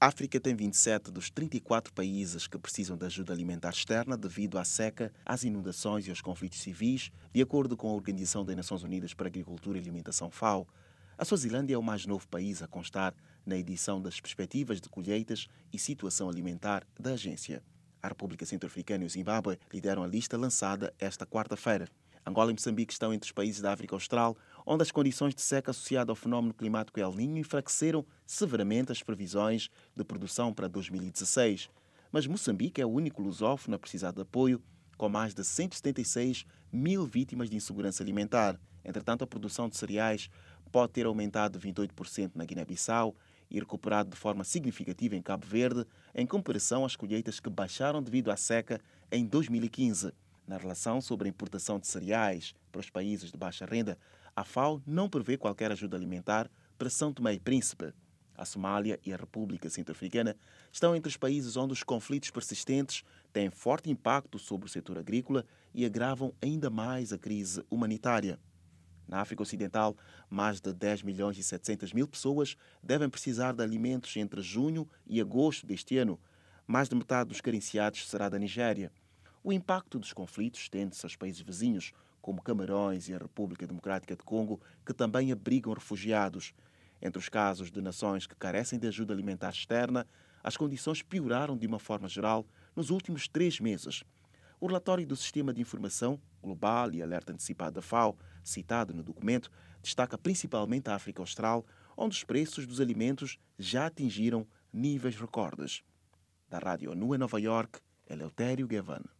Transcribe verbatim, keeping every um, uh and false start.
A África tem vinte e sete dos trinta e quatro países que precisam de ajuda alimentar externa devido à seca, às inundações e aos conflitos civis, de acordo com a Organização das Nações Unidas para a Agricultura e Alimentação FAO. A Suazilândia é o mais novo país a constar na edição das perspectivas de colheitas e situação alimentar da agência. A República Centro-Africana e o Zimbábue lideram a lista lançada esta quarta-feira. Angola e Moçambique estão entre os países da África Austral, onde as condições de seca associada ao fenómeno climático El Niño enfraqueceram severamente as previsões de produção para dois mil e dezesseis. Mas Moçambique é o único lusófono a precisar de apoio, com mais de cento e setenta e seis mil vítimas de insegurança alimentar. Entretanto, a produção de cereais pode ter aumentado vinte e oito por cento na Guiné-Bissau e recuperado de forma significativa em Cabo Verde, em comparação às colheitas que baixaram devido à seca em dois mil e quinze. Na relação sobre a importação de cereais para os países de baixa renda, a FAO não prevê qualquer ajuda alimentar para São Tomé e Príncipe. A Somália e a República Centro-Africana estão entre os países onde os conflitos persistentes têm forte impacto sobre o setor agrícola e agravam ainda mais a crise humanitária. Na África Ocidental, mais de dez milhões e setecentas mil pessoas devem precisar de alimentos entre junho e agosto deste ano. Mais de metade dos carenciados será da Nigéria. O impacto dos conflitos estende-se aos países vizinhos, como Camarões e a República Democrática de Congo, que também abrigam refugiados. Entre os casos de nações que carecem de ajuda alimentar externa, as condições pioraram de uma forma geral nos últimos três meses. O relatório do Sistema de Informação Global e Alerta Antecipado da FAO, citado no documento, destaca principalmente a África Austral, onde os preços dos alimentos já atingiram níveis recordes. Da Rádio ONU em Nova Iorque, Eleutério Gavan.